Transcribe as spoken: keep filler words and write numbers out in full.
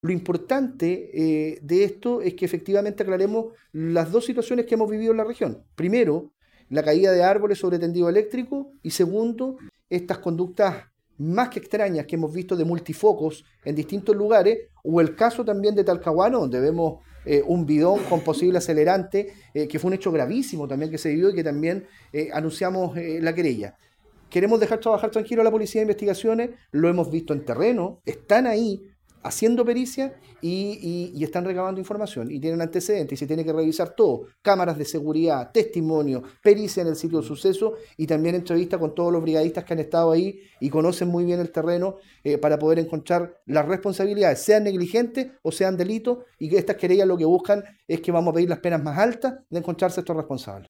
Lo importante eh, de esto es que efectivamente aclaremos las dos situaciones que hemos vivido en la región. Primero, la caída de árboles sobre tendido eléctrico y segundo, estas conductas más que extrañas que hemos visto de multifocos en distintos lugares o el caso también de Talcahuano donde vemos eh, un bidón con posible acelerante eh, que fue un hecho gravísimo también que se vivió y que también eh, anunciamos eh, la querella. Queremos dejar trabajar tranquilo a la policía de investigaciones, lo hemos visto en terreno, están ahí haciendo pericia y, y, y están recabando información y tienen antecedentes y se tiene que revisar todo, cámaras de seguridad, testimonio, pericia en el sitio del suceso y también entrevista con todos los brigadistas que han estado ahí y conocen muy bien el terreno eh, para poder encontrar las responsabilidades, sean negligentes o sean delitos y que estas querellas lo que buscan es que vamos a pedir las penas más altas de encontrarse estos responsables.